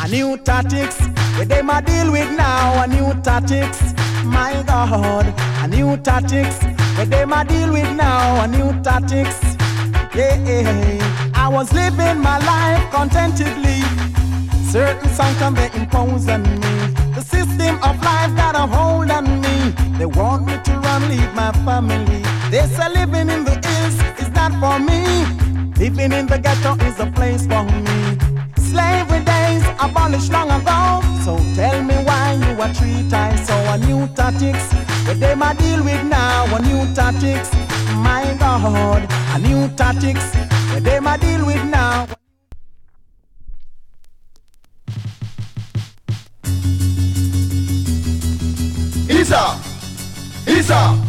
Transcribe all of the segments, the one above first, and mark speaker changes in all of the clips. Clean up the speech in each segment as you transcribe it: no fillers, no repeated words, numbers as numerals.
Speaker 1: new tactics. Where them a deal with now, a new tactics. My God, a new tactics. Where them a deal with now, a new tactics. Yeah, I was living my life contentedly. Certain songs come they impose on me. The system of life got a hold on me. They want me to run, leave my family. They say living in the hills is not for me. Living in the ghetto is a place for me. Slavery days abolished long ago. So tell me why you are treated times. So a new tactics, what they might deal with now. A new tactics, my God. A new tactics, what they might deal with now.
Speaker 2: Isa, Isa,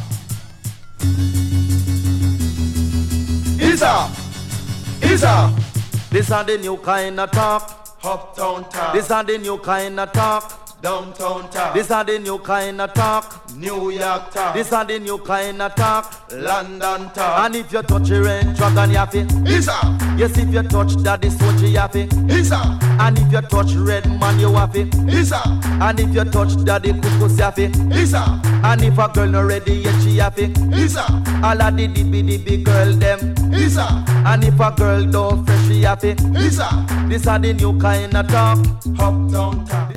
Speaker 2: Isa, Isa.
Speaker 3: This are the new kind of talk.
Speaker 2: Uptown talk.
Speaker 3: This are the new kind of talk.
Speaker 2: Downtown talk.
Speaker 3: This are the new kind of talk.
Speaker 2: New York talk.
Speaker 3: This are the new kind of talk.
Speaker 2: London talk.
Speaker 3: And if you touch your range, dragon yappy.
Speaker 2: Isa.
Speaker 3: Yes, if you touch daddy, sochi yappy.
Speaker 2: Isa.
Speaker 3: And if you touch red man, you happy.
Speaker 2: Isa.
Speaker 3: And if you touch daddy, cuckoo yappy.
Speaker 2: Isa.
Speaker 3: And if a girl not ready yet, she happy.
Speaker 2: Isa.
Speaker 3: All of the dibby girl them.
Speaker 2: Isa.
Speaker 3: And if a girl don't fresh, she happy.
Speaker 2: Isa.
Speaker 3: This are the new kind of talk.
Speaker 2: Uptown talk.